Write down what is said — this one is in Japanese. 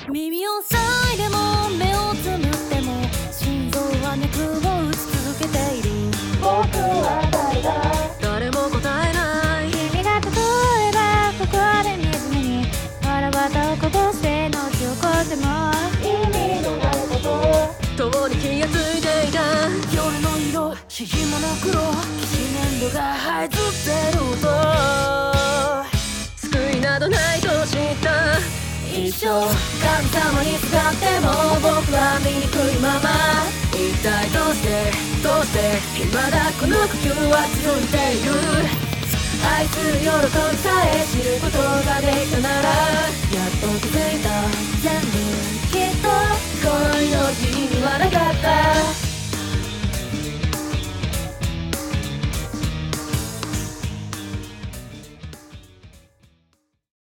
耳を塞いでも目をつむっても心臓は脈を打ち続けている。僕は誰だ、誰も答えない。君が例えばここで湖に腹渡をこぼして後を越しても意味のないこと共に気がついていた。夜の色ひぎもの黒きし粘土が這いずってると救いなどないと知った。一生神様に使っても僕は醜いまま。一体どうして未だこの呼吸は続いている。愛する喜びさえ知ることができたなら